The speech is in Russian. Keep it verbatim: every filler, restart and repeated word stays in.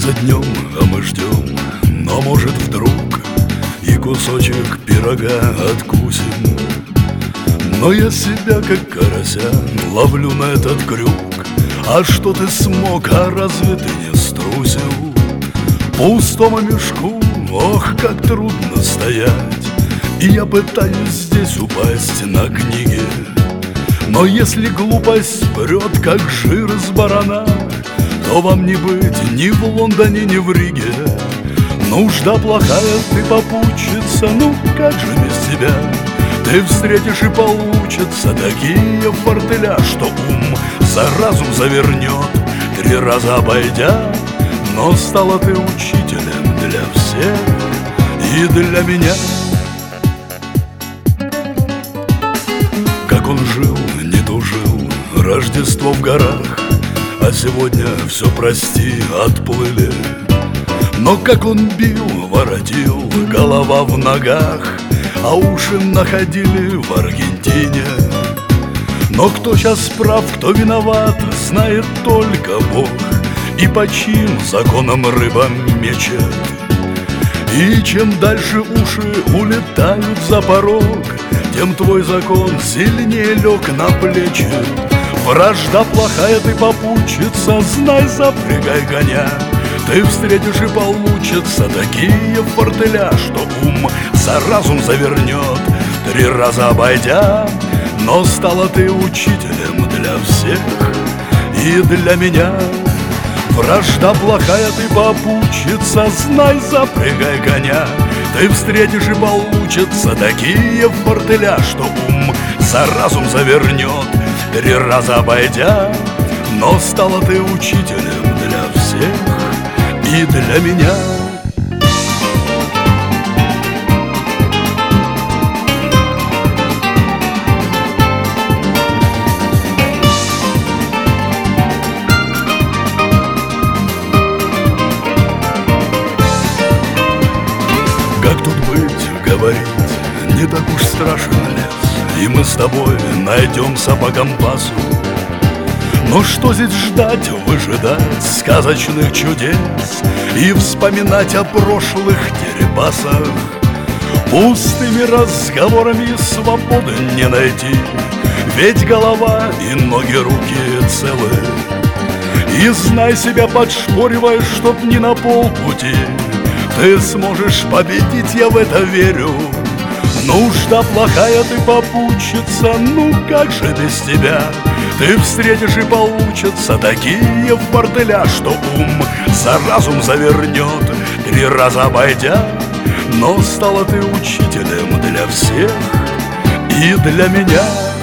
за днем, а мы ждем, но может вдруг и кусочек пирога откусим. Но я себя, как карася, ловлю на этот крюк. А что ты смог, а разве ты не струсил? Пустому мешку, ох, как трудно стоять. И я пытаюсь здесь упасть на книге. Но если глупость прет, как жир из барана, то вам не быть ни в Лондоне, ни в Риге. Нужда плохая, ты попутчица, ну как же без тебя? Ты встретишь и получится такие фортеля, что ум за разум завернет, три раза обойдя. Но стала ты учителем для всех и для меня. Как он жил, не тужил, Рождество в горах, а сегодня все, прости, отплыли. Но как он бил, воротил, голова в ногах, а уши находили в Аргентине. Но кто сейчас прав, кто виноват, знает только Бог. И по чьим законам рыба мечет. И чем дальше уши улетают за порог, тем твой закон сильнее лег на плечи. Вражда плохая, ты попутчица, знай, запрягай коня. Ты встретишь и получится такие фортеля, что ум за разум завернет, три раза обойдя. Но стала ты учителем для всех и для меня. Вражда плохая, ты попутчица, знай, запрягай коня. Ты встретишь и получится такие фортеля, что ум за разум завернет, три раза обойдя. Но стала ты учителем для всех и для меня. Как тут быть, говорить, не так уж страшен лес, и мы с тобой найдемся по компасу. Но что здесь ждать, выжидать сказочных чудес и вспоминать о прошлых теребасах? Пустыми разговорами свободы не найти, ведь голова и ноги, руки целы. И знай себя, подшпоривай, чтоб не на полпути. Ты сможешь победить, я в это верю. Нужда плохая, ты попутчица, ну как же без тебя? Ты встретишь и получится такие фортеля, что ум за разум завернет, три раза обойдя. Но стала ты учителем для всех и для меня.